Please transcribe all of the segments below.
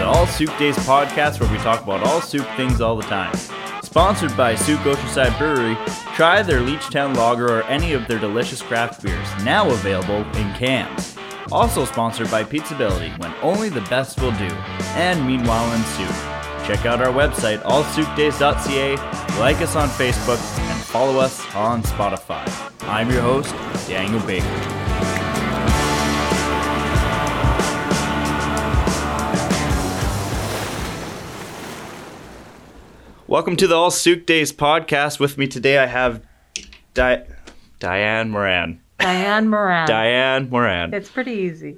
All Soup Days podcast, where we talk about all soup things all the time. Sponsored by Soup Oceanside Brewery, try their Leechtown Lager or any of their delicious craft beers, now available in cans. Also sponsored by Pizzability, when only the best will do, and Meanwhile in Soup. Check out our website, allsoupdays.ca, like us on Facebook, and follow us on Spotify. I'm your host, Daniel Baker. Welcome to the All Soup Days podcast. With me today I have Diane Moran. Diane Moran. Diane Moran. It's pretty easy.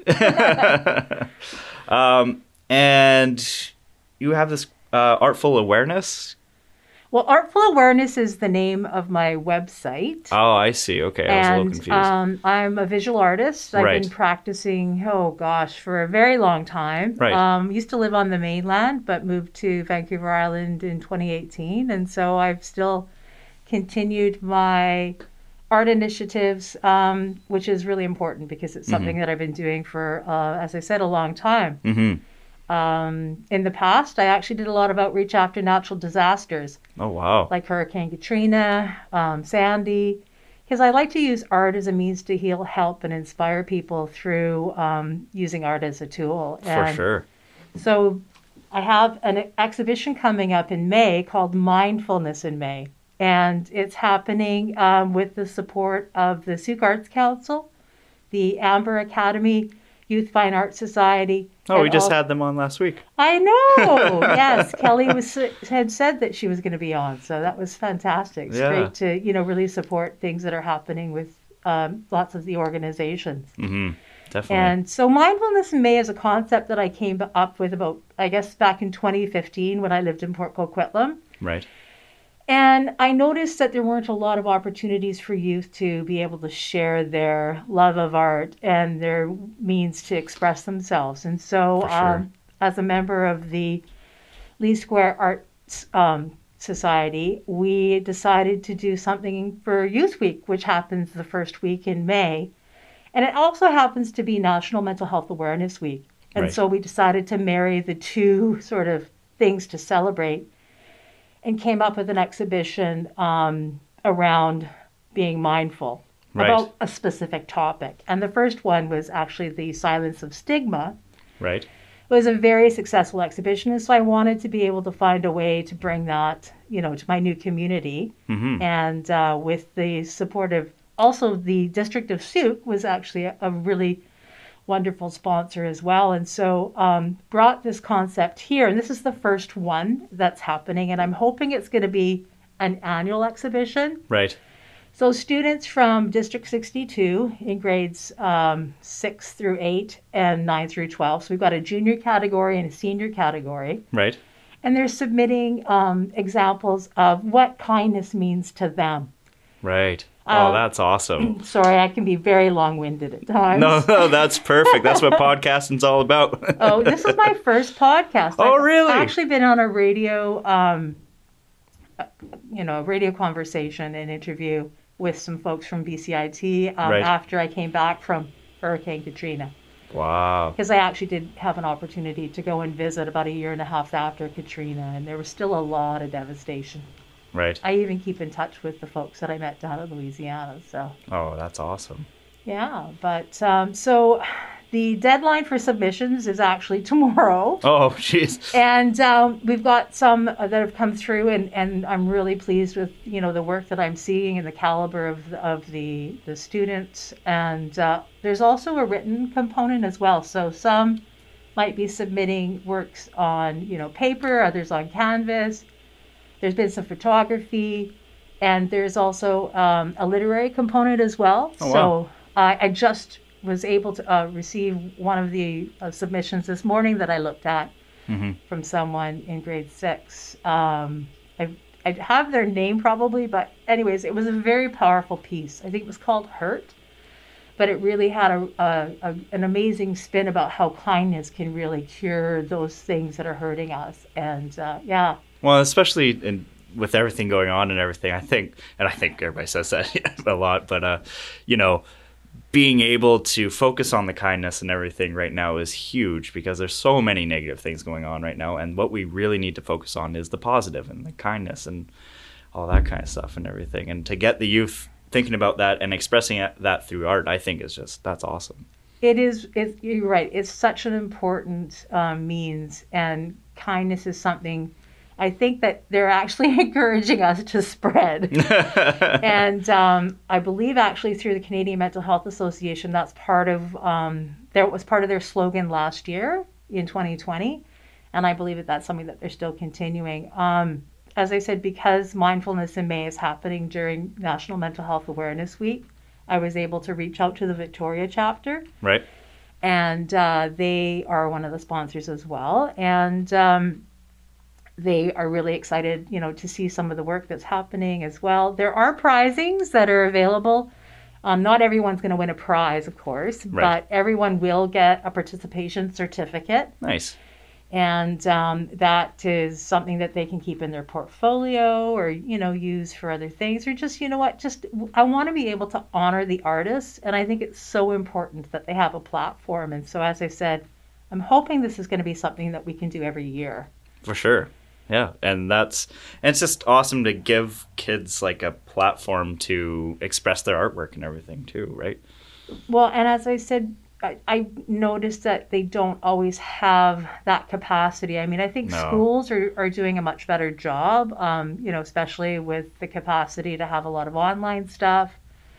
And you have this Artful Awareness? Well, Artful Awareness is the name of my website. Oh, I see. Okay, I was a little confused. I'm a visual artist. I've been practicing, for a very long time. Right. Used to live on the mainland, but moved to Vancouver Island in 2018. And so I've still continued my art initiatives, which is really important because it's something that I've been doing for, as I said, a long time. Mm-hmm. In the past, I actually did a lot of outreach after natural disasters. Oh, wow. Like Hurricane Katrina, Sandy, because I like to use art as a means to heal, help, and inspire people through using art as a tool. For sure. So I have an exhibition coming up in May called Mindfulness in May. And it's happening with the support of the Sauk Arts Council, the Amber Academy, Youth Fine Art Society. Oh, we just had them on last week. I know. Yes, Kelly had said that she was going to be on, so that was fantastic. It's great to really support things that are happening with lots of the organizations. Mm-hmm. Definitely. And so Mindfulness in May is a concept that I came up with about, I guess, back in 2015 when I lived in Port Coquitlam. Right. And I noticed that there weren't a lot of opportunities for youth to be able to share their love of art and their means to express themselves. And so as a member of the Lee Square Arts Society, we decided to do something for Youth Week, which happens the first week in May. And it also happens to be National Mental Health Awareness Week. And so we decided to marry the two sort of things to celebrate, and came up with an exhibition around being mindful about a specific topic. And the first one was actually the silence of stigma. Right. It was a very successful exhibition, and so I wanted to be able to find a way to bring that, to my new community. Mm-hmm. And with the support of, also the District of Sauk was actually a really wonderful sponsor as well, and so brought this concept here, and this is the first one that's happening, and I'm hoping it's going to be an annual exhibition. Right. So students from District 62 in grades 6 through 8 and 9 through 12, so we've got a junior category and a senior category. Right. And they're submitting examples of what kindness means to them. Right. Oh, that's awesome. Sorry, I can be very long-winded at times. No, that's perfect. That's what podcasting's all about. Oh, this is my first podcast. Oh, really? I've actually been on a radio, radio conversation and interview with some folks from BCIT after I came back from Hurricane Katrina. Wow. Because I actually did have an opportunity to go and visit about a year and a half after Katrina, and there was still a lot of devastation. Right. I even keep in touch with the folks that I met down in Louisiana. So. Oh, that's awesome. Yeah, but so the deadline for submissions is actually tomorrow. Oh, jeez. And we've got some that have come through, and I'm really pleased with the work that I'm seeing and the caliber of the students. And there's also a written component as well. So some might be submitting works on paper, others on canvas. There's been some photography, and there's also a literary component as well. Oh, wow. So I just was able to receive one of the submissions this morning that I looked at from someone in grade 6. I have their name probably, but anyways, it was a very powerful piece. I think it was called Hurt, but it really had an amazing spin about how kindness can really cure those things that are hurting us. And Well, especially with everything going on and everything, I think everybody says that a lot, but being able to focus on the kindness and everything right now is huge, because there's so many negative things going on right now. And what we really need to focus on is the positive and the kindness and all that kind of stuff and everything. And to get the youth thinking about that and expressing that through art, I think that's awesome. You're right. It's such an important means, and kindness is something I think that they're actually encouraging us to spread. And I believe actually through the Canadian Mental Health Association, that's part of that was part of their slogan last year in 2020. And I believe that that's something that they're still continuing. As I said, because Mindfulness in May is happening during National Mental Health Awareness Week, I was able to reach out to the Victoria chapter. Right. And they are one of the sponsors as well. And they are really excited, to see some of the work that's happening as well. There are prizings that are available. Not everyone's going to win a prize, of course, but everyone will get a participation certificate. Nice. And that is something that they can keep in their portfolio or, use for other things. Or just, I want to be able to honor the artists. And I think it's so important that they have a platform. And so, as I said, I'm hoping this is going to be something that we can do every year. For sure. Yeah. And it's just awesome to give kids like a platform to express their artwork and everything too, right? Well, and as I said, I noticed that they don't always have that capacity. I mean, I think schools are doing a much better job, especially with the capacity to have a lot of online stuff.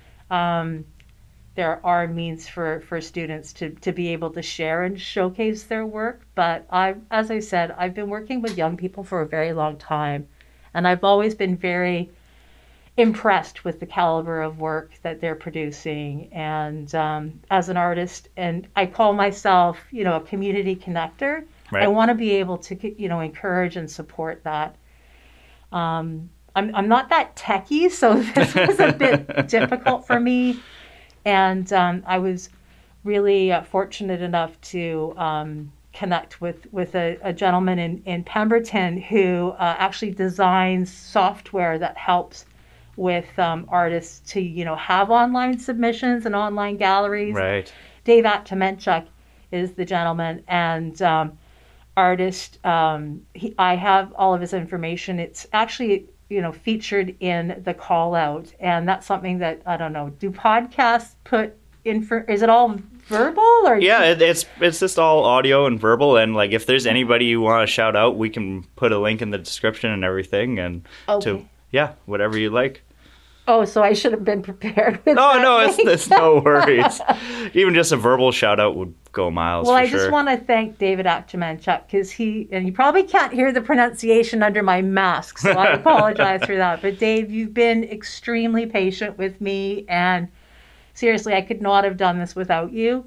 There are means for students to be able to share and showcase their work. But as I said, I've been working with young people for a very long time, and I've always been very impressed with the caliber of work that they're producing. And as an artist, and I call myself, a community connector. Right. I want to be able to, encourage and support that. I'm not that techie, so this was a bit difficult for me. And I was really fortunate enough to connect with a gentleman in Pemberton who actually designs software that helps with artists to, have online submissions and online galleries. Right. Dave Atamenchuk is the gentleman, and artist. I have all of his information. It's actually, featured in the call out, and that's something that I don't know. Do podcasts put in? Is it all verbal or? Yeah, it's just all audio and verbal, and like if there's anybody you want to shout out, we can put a link in the description and everything, and whatever you like. Oh, so I should have been prepared with no, it's no worries. Even just a verbal shout out would go miles. Well, for I sure. just want to thank David Atamenchuk because and you probably can't hear the pronunciation under my mask, so I apologize for that. But Dave, you've been extremely patient with me, and seriously, I could not have done this without you.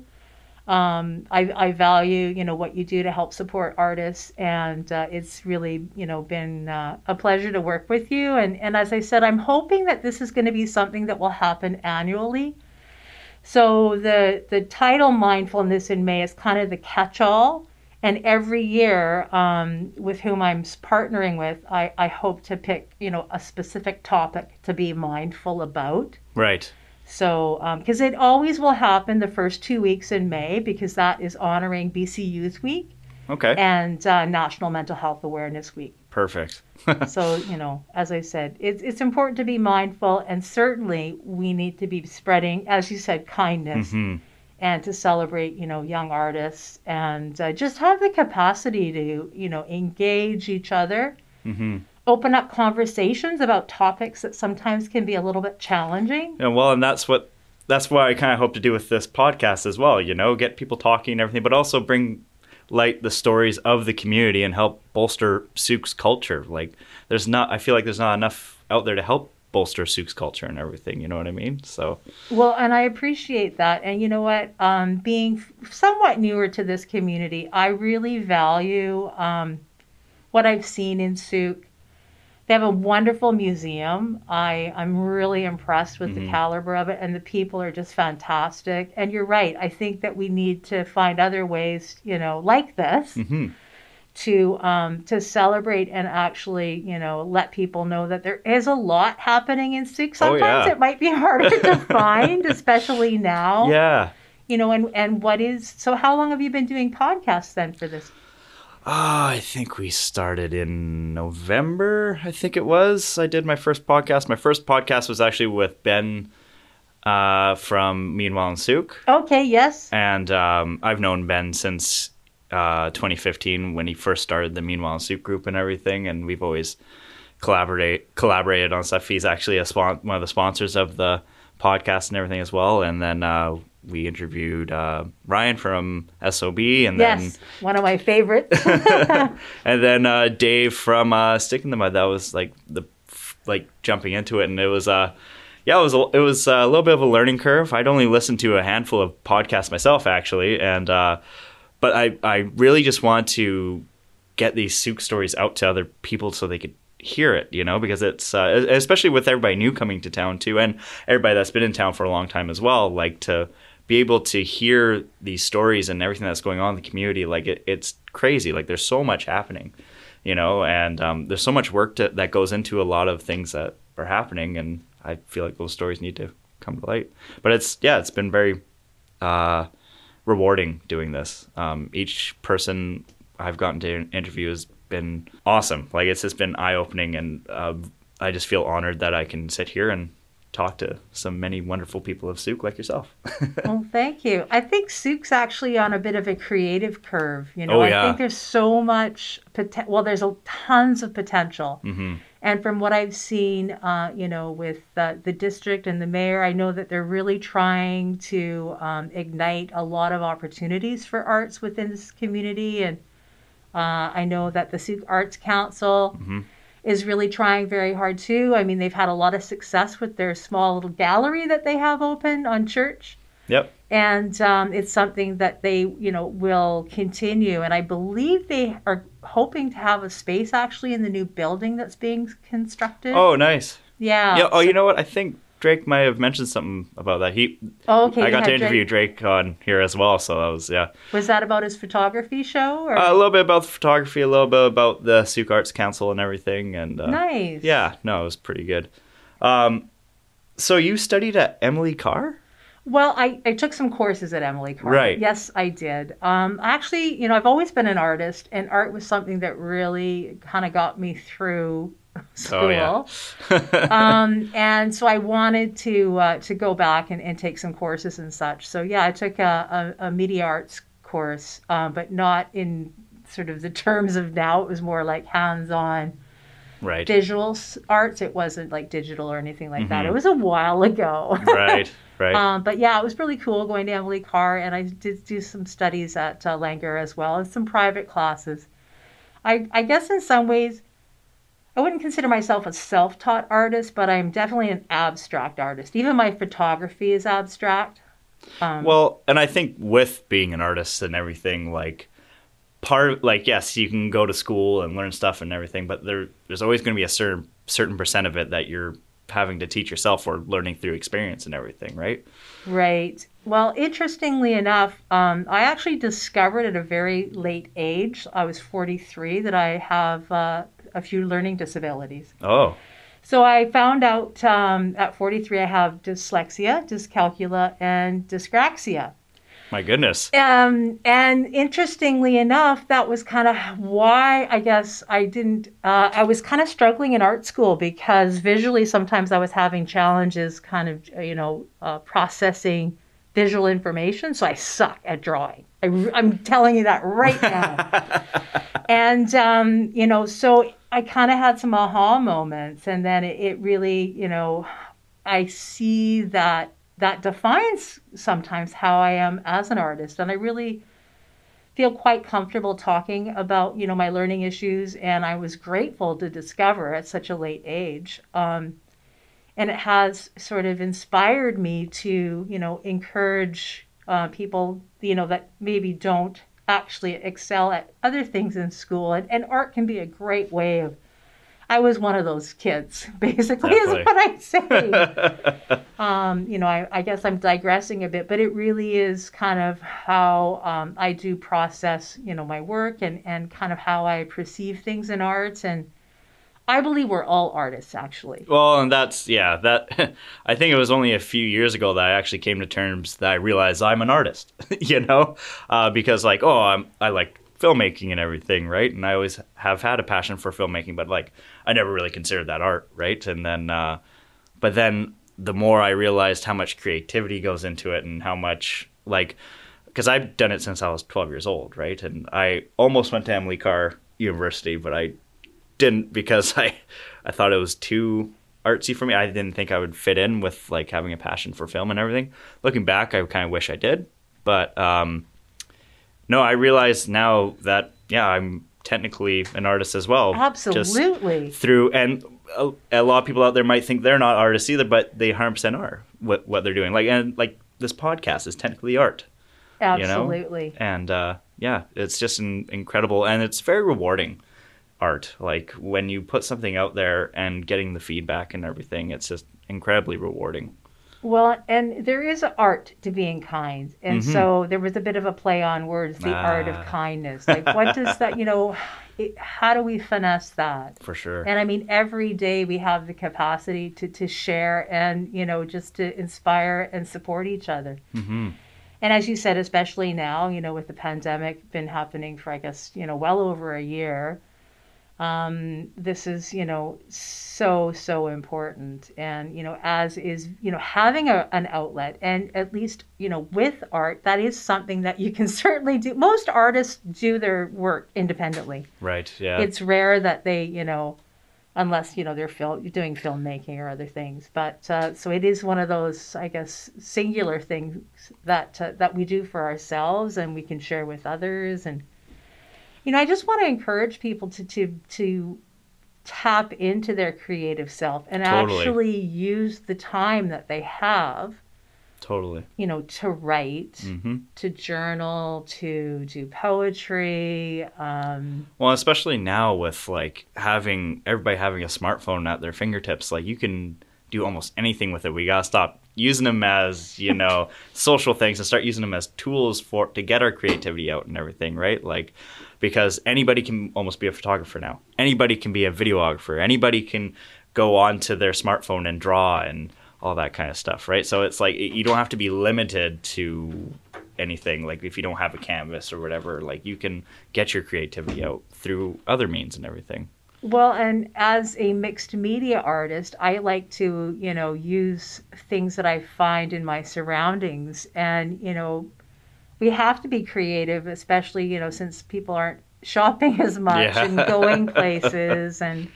I value, what you do to help support artists, and it's really, been a pleasure to work with you. And as I said, I'm hoping that this is going to be something that will happen annually. So the title Mindfulness in May is kind of the catch-all. And every year, with whom I'm partnering with, I hope to pick, a specific topic to be mindful about. Right. So, because it always will happen the first 2 weeks in May, because that is honoring BC Youth Week. Okay. And National Mental Health Awareness Week. Perfect. So, as I said, it's important to be mindful, and certainly we need to be spreading, as you said, kindness, and to celebrate, young artists, and just have the capacity to, engage each other. Mm-hmm. Open up conversations about topics that sometimes can be a little bit challenging. Yeah, well, and that's what I kind of hope to do with this podcast as well, get people talking and everything, but also bring light the stories of the community and help bolster Sauk's culture. Like I feel like there's not enough out there to help bolster Sauk's culture and everything, you know what I mean? So well, and I appreciate that. And you know what, being somewhat newer to this community, I really value what I've seen in Sauk. They have a wonderful museum. I'm really impressed with the caliber of it, and the people are just fantastic. And you're right. I think that we need to find other ways, like this, to celebrate and actually, let people know that there is a lot happening in Souk. Oh, Sometimes yeah. it might be harder to find, especially now. Yeah. And so how long have you been doing podcasts then for this? I think we started in November, I think it was. I did my first podcast. My first podcast was actually with Ben from Meanwhile in Souk. Okay, yes. And I've known Ben since 2015 when he first started the Meanwhile in Souk group and everything. And we've always collaborated on stuff. He's actually one of the sponsors of the podcast and everything as well. And then we interviewed Ryan from SOB, and yes, one of my favorites. and then Dave from Stick in the Mud. That was like jumping into it, and it was it was a little bit of a learning curve. I'd only listened to a handful of podcasts myself, actually, and but I really just want to get these Souk stories out to other people so they could hear it, because it's especially with everybody new coming to town too, and everybody that's been in town for a long time as well, like to be able to hear these stories and everything that's going on in the community. Like it's crazy. Like there's so much happening, and there's so much work that goes into a lot of things that are happening, and I feel like those stories need to come to light. But it's been very rewarding doing this. Each person I've gotten to interview has been awesome. Like it's just been eye-opening, and I just feel honored that I can sit here and talk to many wonderful people of Souk like yourself. Well, thank you. I think Souk's actually on a bit of a creative curve. Oh, yeah. I think there's so much there's tons of potential. Mm-hmm. And from what I've seen, with the district and the mayor, I know that they're really trying to ignite a lot of opportunities for arts within this community. And I know that the Souk Arts Council Mm-hmm. is really trying very hard too. I mean, they've had a lot of success with their small little gallery that they have open on Church. Yep. And it's something that they, will continue. And I believe they are hoping to have a space actually in the new building that's being constructed. Oh, nice. Yeah. Yeah. Oh, you know what? I think Drake might have mentioned something about that. Okay. I got to interview Drake on here as well, so that was, yeah. Was that about his photography show? Or? A little bit about the photography, a little bit about the Souk Arts Council and everything, and nice. Yeah, no, it was pretty good. So you studied at Emily Carr? Well, I took some courses at Emily Carr. Right. Yes, I did. Actually, I've always been an artist, and art was something that really kind of got me through school. Oh, yeah. And so I wanted to go back and take some courses and such. So yeah, I took a media arts course, but not in sort of the terms of now. It was more like hands-on Right. visual arts. It wasn't like digital or anything like that. Mhm. It was a while ago. Right. Right. But yeah, it was really cool going to Emily Carr, and I did do some studies at Langer as well, and some private classes. I guess in some ways, I wouldn't consider myself a self-taught artist, but I'm definitely an abstract artist. Even my photography is abstract. Well, and I think with being an artist and everything, like yes, you can go to school and learn stuff and everything, but there's always going to be a certain percent of it that you're having to teach yourself or learning through experience and everything, right? Right. Well, interestingly enough, I actually discovered at a very late age, I was 43, that I have a few learning disabilities. Oh. So I found out at 43 I have dyslexia, dyscalculia, and dyspraxia. My goodness. And interestingly enough, that was kind of why I guess I didn't, I was kind of struggling in art school because visually sometimes I was having challenges kind of, processing visual information. So I suck at drawing. I'm telling you that right now. And, so I kind of had some aha moments, and then it really, I see that defines sometimes how I am as an artist. And I really feel quite comfortable talking about, my learning issues. And I was grateful to discover at such a late age. And it has sort of inspired me to, encourage people, that maybe don't actually excel at other things in school. And art can be a great way I was one of those kids, basically, Definitely. is what I'd say. I guess I'm digressing a bit, but it really is kind of how I do process, my work and kind of how I perceive things in art. And I believe we're all artists, actually. Well, and that I think it was only a few years ago that I actually came to terms that I realized I'm an artist, because like, I like filmmaking and everything, right? And I always have had a passion for filmmaking, but like I never really considered that art, right? And then, but then the more I realized how much creativity goes into it and how much like, because I've done it since I was 12 years old, right? And I almost went to Emily Carr University, but I didn't because I thought it was too artsy for me. I didn't think I would fit in with like having a passion for film and everything. Looking back, I kind of wish I did, but no, I realize now that I'm technically an artist as well. Absolutely. And a lot of people out there might think they're not artists either, but they 100% are what they're doing. Like this podcast is technically art. Absolutely. And it's just incredible, and it's very rewarding art. Like when you put something out there and getting the feedback and everything, it's just incredibly rewarding. Well, and there is art to being kind. And so there was a bit of a play on words, the art of kindness. Like, what does that, how do we finesse that? For sure. And I mean, every day we have the capacity to share and, just to inspire and support each other. Mm-hmm. And as you said, especially now, with the pandemic been happening for, I guess, well over a year. This is, so important. And, as is, having an outlet and at least, with art, that is something that you can certainly do. Most artists do their work independently. Right. Yeah. It's rare that they, unless, they're doing filmmaking or other things. But so it is one of those, I guess, singular things that we do for ourselves and we can share with others. And I just want to encourage people to tap into their creative self and Totally. actually use the time that they have, Totally. to write, to journal, to do poetry. Well, especially now with like everybody having a smartphone at their fingertips, like you can do almost anything with it. We gotta stop using them as social things and start using them as tools to get our creativity out and everything, right? Like, because anybody can almost be a photographer now. Anybody can be a videographer. Anybody can go onto their smartphone and draw and all that kind of stuff, right? So it's like you don't have to be limited to anything. Like if you don't have a canvas or whatever, like you can get your creativity out through other means and everything. Well, and as a mixed media artist, I like to, use things that I find in my surroundings. And, we have to be creative, especially, since people aren't shopping as much and going places. And,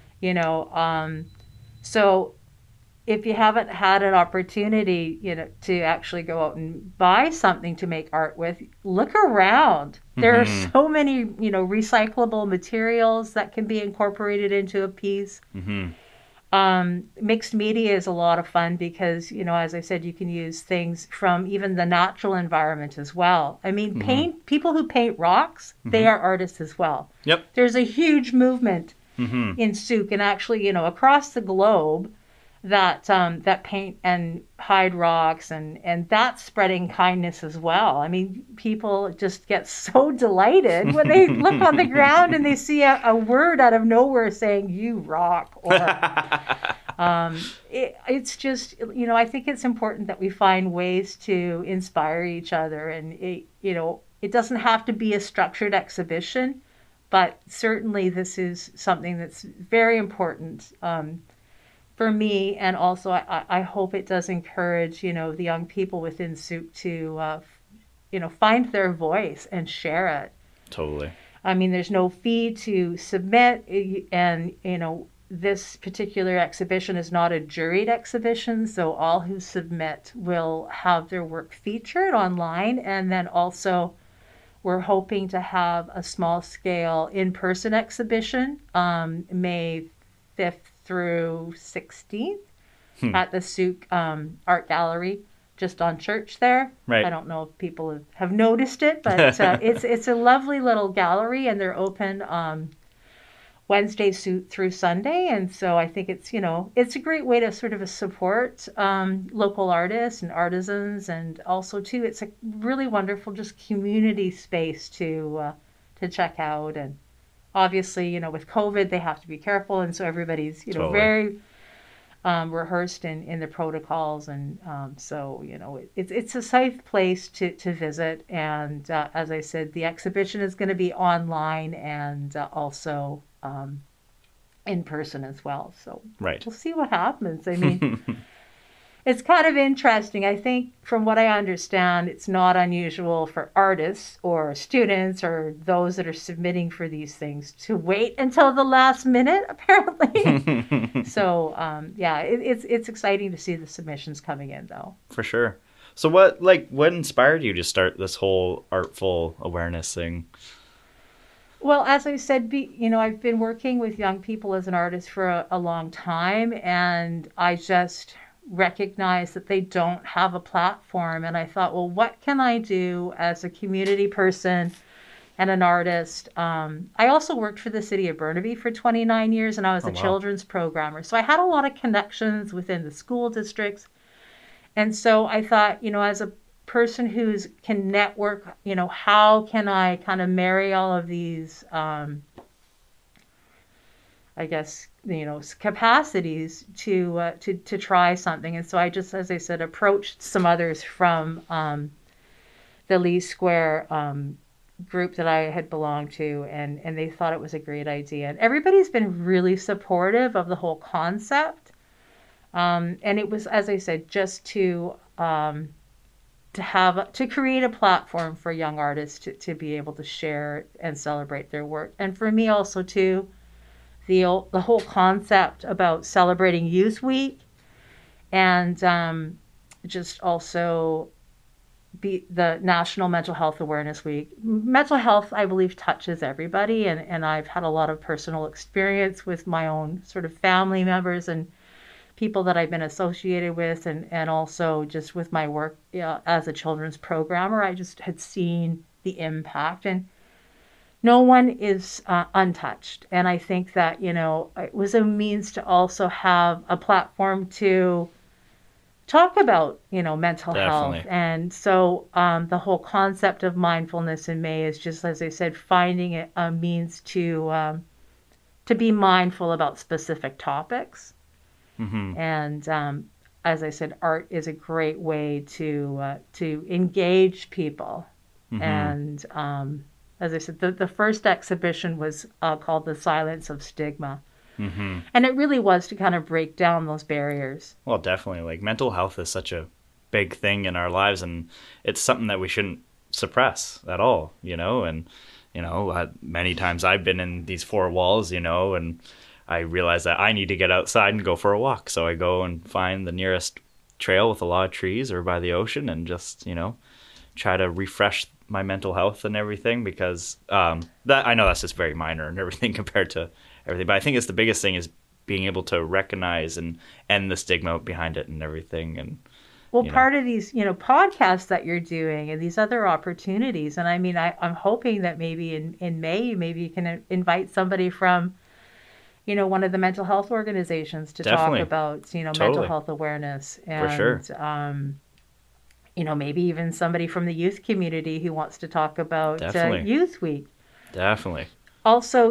so if you haven't had an opportunity, to actually go out and buy something to make art with, look around. There are so many, recyclable materials that can be incorporated into a piece. Mixed media is a lot of fun because, as I said, you can use things from even the natural environment as well. I mean, people who paint rocks, they are artists as well. Yep. There's a huge movement in Souk and actually, across the globe that paint and hide rocks and that's spreading kindness as well. I mean, people just get so delighted when they look on the ground and they see a word out of nowhere saying "you rock" or it's just, I think it's important that we find ways to inspire each other, and it doesn't have to be a structured exhibition, but certainly this is something that's very important for me, and also I hope it does encourage, the young people within Souk to, find their voice and share it. Totally. I mean, there's no fee to submit, and, this particular exhibition is not a juried exhibition, so all who submit will have their work featured online, and then also we're hoping to have a small-scale in-person exhibition May 5th through 16th at the Souk Art Gallery, just on Church there. Right. I don't know if people have noticed it, but it's a lovely little gallery, and they're open Wednesday through Sunday. And so I think it's, it's a great way to sort of support local artists and artisans. And also, too, it's a really wonderful just community space to check out. And obviously, with COVID, they have to be careful. And so everybody's, Totally. very rehearsed in the protocols. And so, it's a safe place to visit. And as I said, the exhibition is going to be online and also in person as well. So Right. we'll see what happens. I mean, it's kind of interesting. I think from what I understand, it's not unusual for artists or students or those that are submitting for these things to wait until the last minute, apparently. So, it's exciting to see the submissions coming in, though. For sure. So what inspired you to start this whole artful awareness thing? Well, as I said, I've been working with young people as an artist for a long time, and I just recognize that they don't have a platform. And I thought, well, what can I do as a community person and an artist? I also worked for the city of Burnaby for 29 years, and I was a children's programmer. So I had a lot of connections within the school districts. And so I thought, as a person who can network, how can I kind of marry all of these, capacities to try something. And so I just, as I said, approached some others from the Lee Square group that I had belonged to, and they thought it was a great idea. And everybody's been really supportive of the whole concept. And it was, as I said, just to create a platform for young artists to be able to share and celebrate their work. And for me also too, the whole concept about celebrating Youth Week and just also be the National Mental Health Awareness Week. Mental health, I believe, touches everybody, and I've had a lot of personal experience with my own sort of family members and people that I've been associated with, and also just with my work as a children's programmer. I just had seen the impact, and no one is untouched. And I think that, it was a means to also have a platform to talk about, mental Definitely. health. And so the whole concept of mindfulness in May is just, as I said, finding a means to be mindful about specific topics. Mm-hmm. And as I said, art is a great way to engage people. Mm-hmm. And as I said, the first exhibition was called The Silence of Stigma. Mm-hmm. And it really was to kind of break down those barriers. Well, definitely. Like, mental health is such a big thing in our lives, and it's something that we shouldn't suppress at all, and many times I've been in these four walls, and I realize that I need to get outside and go for a walk. So I go and find the nearest trail with a lot of trees or by the ocean and just, try to refresh my mental health and everything, because that, I know that's just very minor and everything compared to everything. But I think it's the biggest thing is being able to recognize and end the stigma behind it and everything. And part of these, podcasts that you're doing and these other opportunities. And I mean, I'm hoping that maybe in May, maybe you can invite somebody from one of the mental health organizations to Definitely. talk about, Totally. mental health awareness. And, For sure. Maybe even somebody from the youth community who wants to talk about Definitely. Youth Week. Definitely. Also,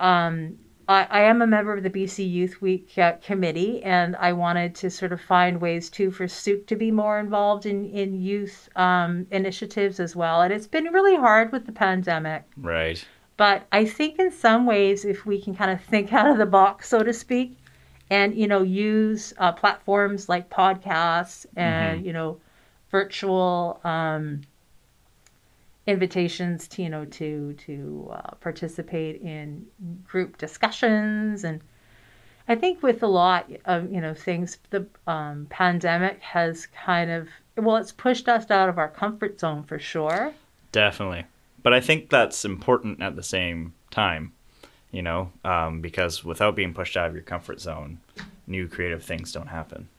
I am a member of the BC Youth Week committee, and I wanted to sort of find ways too for Souk to be more involved in youth initiatives as well. And it's been really hard with the pandemic. Right. But I think in some ways, if we can kind of think out of the box, so to speak, and, use platforms like podcasts and, Mm-hmm. Virtual invitations to participate in group discussions. And I think with a lot of, things, the pandemic has kind of, it's pushed us out of our comfort zone for sure. Definitely. But I think that's important at the same time, because without being pushed out of your comfort zone, new creative things don't happen.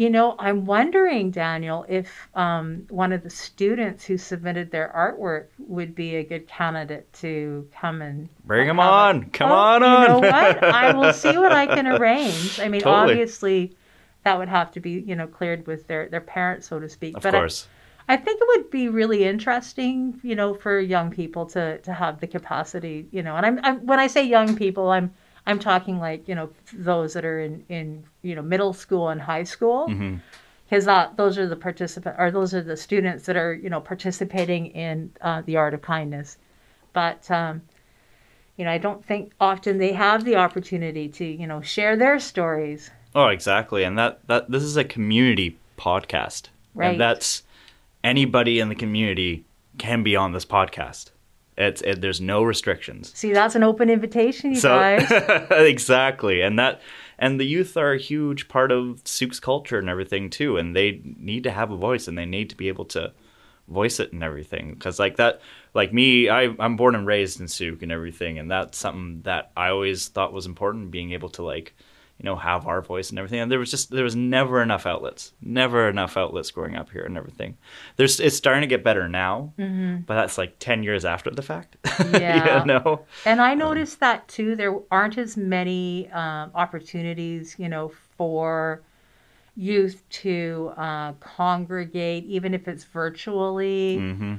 I'm wondering, Daniel, if one of the students who submitted their artwork would be a good candidate to come and bring them on. Come on. You know what? I will see what I can arrange. I mean, Totally. Obviously, that would have to be, cleared with their parents, so to speak. Of course. I think it would be really interesting, for young people to have the capacity, and I'm when I say young people, I'm talking like, those that are in middle school and high school, because those are those are the students that are, participating in the art of kindness. But, I don't think often they have the opportunity to, share their stories. Oh, exactly. And that this is a community podcast. Right. And that's anybody in the community can be on this podcast. There's no restrictions. See, that's an open invitation, you guys. Exactly. And the youth are a huge part of Souk's culture and everything too. And they need to have a voice, and they need to be able to voice it and everything. Because like me, I'm born and raised in Souk and everything. And that's something that I always thought was important, being able to have our voice and everything. And there was never enough outlets growing up here and everything. It's starting to get better now, but that's like 10 years after the fact. Yeah. And I noticed that too. There aren't as many opportunities, for youth to congregate, even if it's virtually.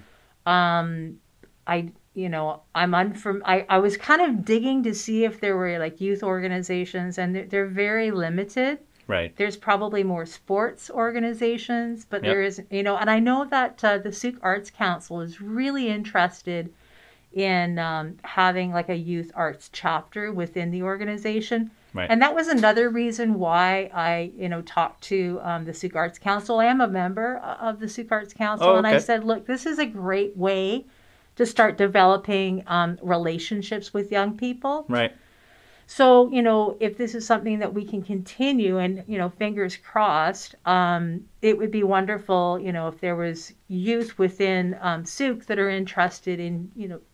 I was kind of digging to see if there were like youth organizations, and they're very limited. Right. There's probably more sports organizations, but there isn't, and I know that the Souk Arts Council is really interested in having like a youth arts chapter within the organization. Right. And that was another reason why I, talked to the Souk Arts Council. I am a member of the Souk Arts Council, and I said, look, this is a great way to start developing relationships with young people. Right. So, if this is something that we can continue, and, fingers crossed, it would be wonderful, if there was youth within Souk that are interested in,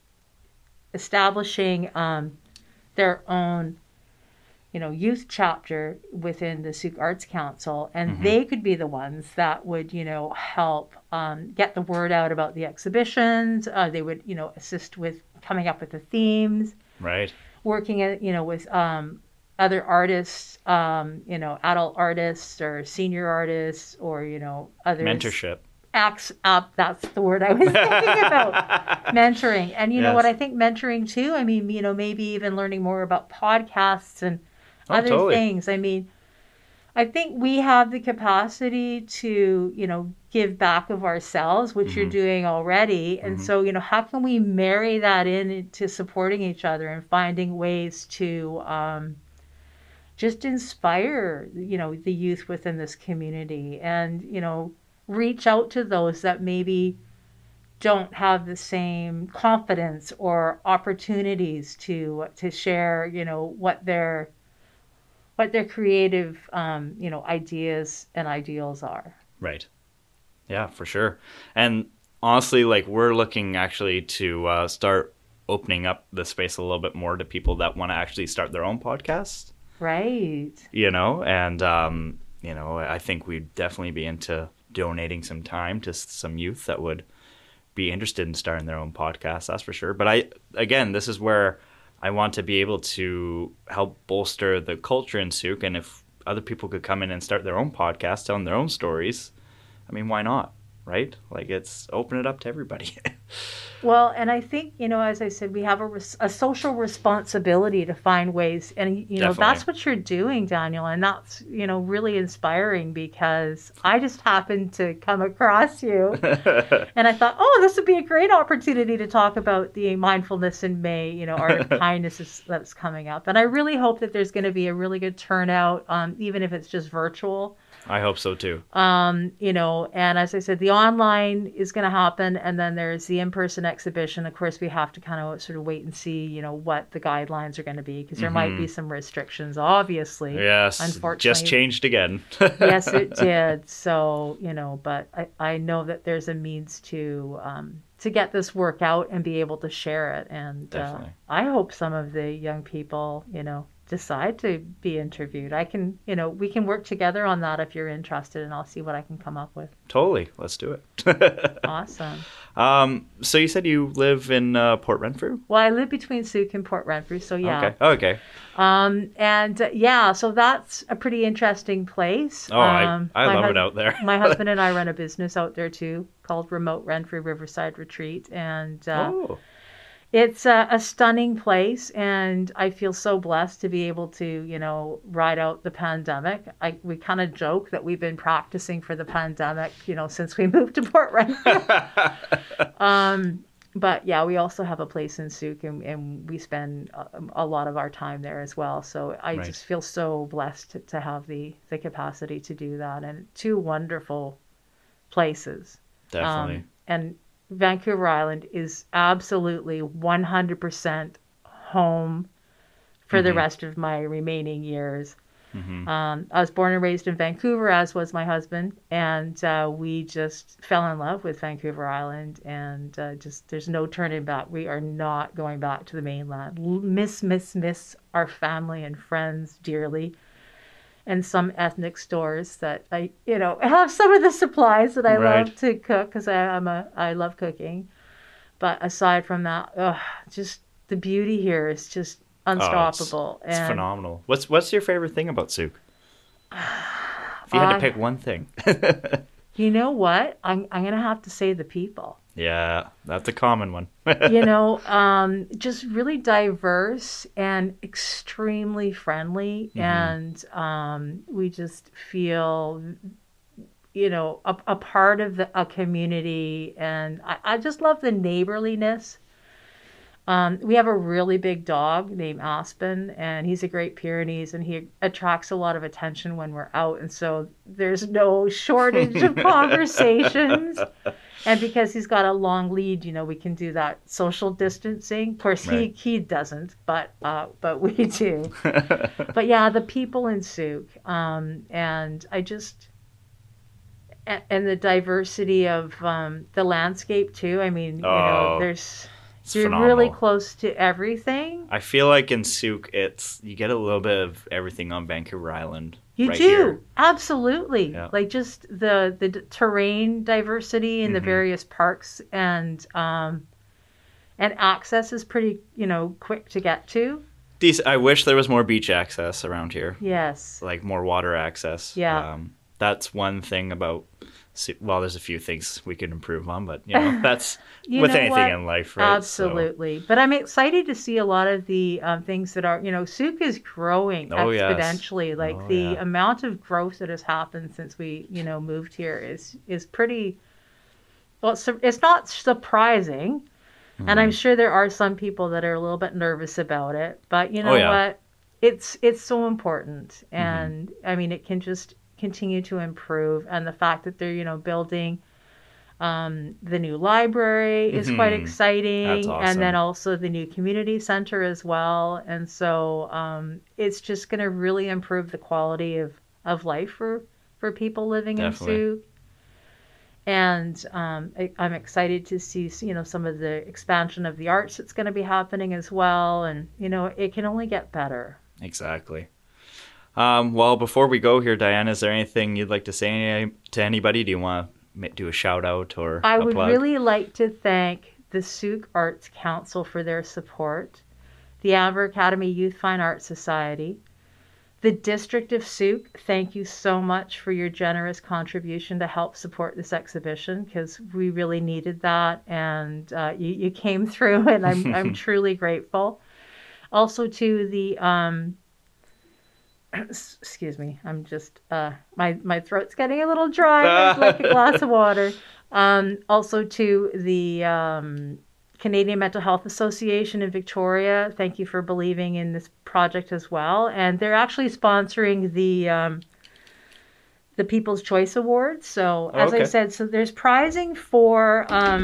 establishing their own, youth chapter within the Souk Arts Council, and they could be the ones that would, help get the word out about the exhibitions. They would, assist with coming up with the themes. Right. Working, with other artists, adult artists or senior artists, or, others. Mentorship. Acts up. That's the word I was thinking about. Mentoring. And you know what? I think mentoring too. I mean, maybe even learning more about podcasts and other things. I mean, I think we have the capacity to, give back of ourselves, which you're doing already. And so, how can we marry that into supporting each other and finding ways to just inspire, the youth within this community, and, reach out to those that maybe don't have the same confidence or opportunities to share, what their creative, ideas and ideals are. Right. Yeah, for sure. And honestly, we're looking actually to start opening up the space a little bit more to people that want to actually start their own podcast. Right. And, I think we'd definitely be into donating some time to some youth that would be interested in starting their own podcast. That's for sure. But this is where I want to be able to help bolster the culture in Souk. And if other people could come in and start their own podcast, telling their own stories, I mean, why not? Right? It's open it up to everybody. Well, and I think, as I said, we have a social responsibility to find ways. And, that's what you're doing, Daniel. And that's, really inspiring, because I just happened to come across you. And I thought, this would be a great opportunity to talk about the Mindfulness in May, Art of Kindness that's coming up. And I really hope that there's going to be a really good turnout, even if it's just virtual. I hope so too. And as I said, the online is going to happen, and then there's the in-person exhibition. Of course, we have to kind of sort of wait and see, what the guidelines are going to be, because there might be some restrictions, obviously. Yes, unfortunately. Just changed again. Yes, it did. So, but I know that there's a means to get this work out and be able to share it. And I hope some of the young people, decide to be interviewed. I can, we can work together on that if you're interested, and I'll see what I can come up with. Totally. Let's do it. Awesome. So you said you live in Port Renfrew? Well, I live between Sooke and Port Renfrew, so yeah. Okay. So that's a pretty interesting place. Oh, I love it out there. My husband and I run a business out there too called Remote Renfrew Riverside Retreat, and it's a stunning place, and I feel so blessed to be able to, ride out the pandemic. We kind of joke that we've been practicing for the pandemic, since we moved to Port Renfrew. But yeah, we also have a place in Sooke, and we spend a lot of our time there as well. So I just feel so blessed to have the capacity to do that, and two wonderful places. Definitely. And Vancouver Island is absolutely 100% home for the rest of my remaining years. I was born and raised in Vancouver, as was my husband, and we just fell in love with Vancouver Island, and there's no turning back. We are not going back to the mainland. Miss our family and friends dearly, and some ethnic stores that I have some of the supplies that I love to cook, because I love cooking. But aside from that, just the beauty here is just unstoppable. It's phenomenal. What's your favorite thing about Sooke? If you had to pick one thing. You know what? I'm gonna have to say the people. Yeah, that's a common one. Just really diverse and extremely friendly, and we just feel, a part of a community, and I just love the neighborliness. We have a really big dog named Aspen, and he's a Great Pyrenees, and he attracts a lot of attention when we're out, and so there's no shortage of conversations. And because he's got a long lead, we can do that social distancing. Of course, he doesn't, but we do. But yeah, the people in Sooke, and I just, and the diversity of the landscape too. I mean, you're phenomenal. Really close to everything. I feel like in Sooke, you get a little bit of everything on Vancouver Island. You do, here. Absolutely. Yeah. Like just the terrain diversity in the various parks, and access is pretty, quick to get to. I wish there was more beach access around here. Yes. Like more water access. Yeah. That's one thing about. Well, there's a few things we could improve on, but that's with anything in life, right? Absolutely. So. But I'm excited to see a lot of the things that are, Sooke is growing exponentially. Yes. Like the amount of growth that has happened since we, moved here is pretty. Well, it's not surprising, and I'm sure there are some people that are a little bit nervous about it. But what? It's so important, and I mean, it can just continue to improve, and the fact that they're building the new library is quite exciting. That's awesome. And then also the new community center as well, and so it's just going to really improve the quality of life for people living in Sooke. And I'm excited to see some of the expansion of the arts that's going to be happening as well, and it can only get better. Exactly. Well, before we go here, Diane, is there anything you'd like to say to anybody? Do you want to do a shout out or I would really like to thank the Sooke Arts Council for their support, the Amber Academy Youth Fine Arts Society, the District of Sooke. Thank you so much for your generous contribution to help support this exhibition, because we really needed that, and you came through, and I'm truly grateful. Also to the excuse me, I'm just my throat's getting a little dry. I'd like a glass of water. Also to the Canadian Mental Health Association in Victoria, thank you for believing in this project as well. And they're actually sponsoring the People's Choice Awards. So as I said, so there's prizing for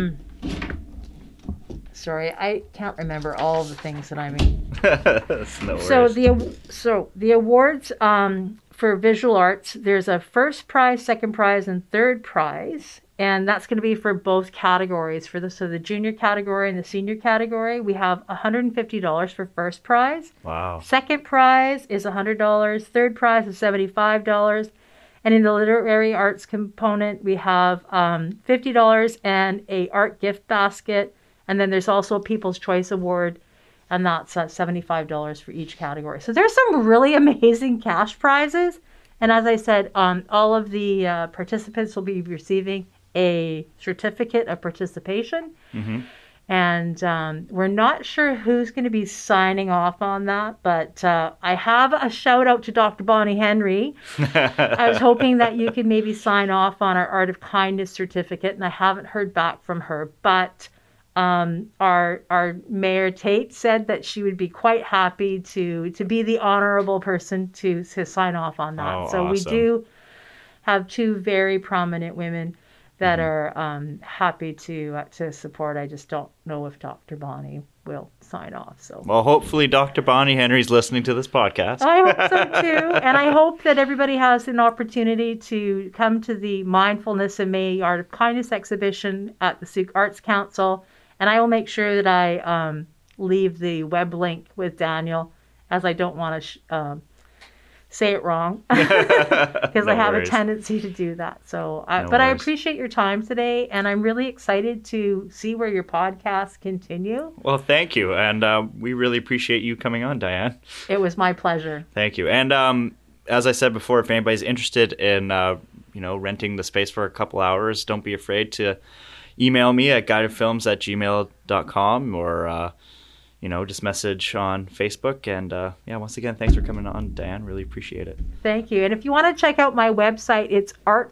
sorry, I can't remember all the things that I mean. No so the awards for visual arts, there's a first prize, second prize, and third prize. And that's going to be for both categories. So the junior category and the senior category, we have $150 for first prize. Wow. Second prize is $100. Third prize is $75. And in the literary arts component, we have $50 and a art gift basket. And then there's also a People's Choice Award, and that's $75 for each category. So there's some really amazing cash prizes. And as I said, all of the participants will be receiving a certificate of participation. Mm-hmm. And we're not sure who's going to be signing off on that, but I have a shout out to Dr. Bonnie Henry. I was hoping that you could maybe sign off on our Art of Kindness certificate, and I haven't heard back from her, but our Mayor Tate said that she would be quite happy to be the honorable person to sign off on that. Oh, so awesome. We do have two very prominent women that are happy to support. I just don't know if Dr. Bonnie will sign off. So, well, hopefully Dr. Bonnie Henry's listening to this podcast. I hope so too, and I hope that everybody has an opportunity to come to the Mindfulness in May Art of Kindness exhibition at the Sauk Arts Council, and I will make sure that I leave the web link with Daniel, as I don't want to say it wrong because I have a tendency to do that. So, but I appreciate your time today, and I'm really excited to see where your podcasts continue. Well, thank you, and we really appreciate you coming on, Diane. It was my pleasure. Thank you. And as I said before, if anybody's interested in renting the space for a couple hours, don't be afraid to email me at guidedfilms@gmail.com or just message on Facebook. And once again, thanks for coming on, Diane. Really appreciate it. Thank you. And if you want to check out my website, it's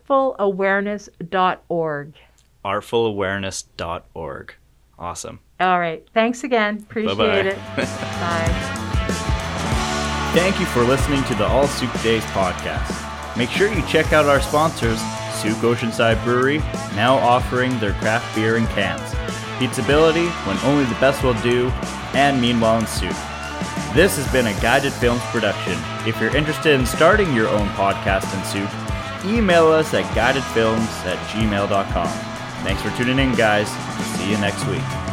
artfulawareness.org. Artfulawareness.org. Awesome. All right. Thanks again. Appreciate it. Bye. Thank you for listening to the All Sauk Days podcast. Make sure you check out our sponsors, Sauk Oceanside Brewery, now offering their craft beer in cans. Pizzability, when only the best will do, and Meanwhile in Sauk. This has been a Guided Films production. If you're interested in starting your own podcast in Sauk, email us at guidedfilms@gmail.com. Thanks for tuning in, guys. See you next week.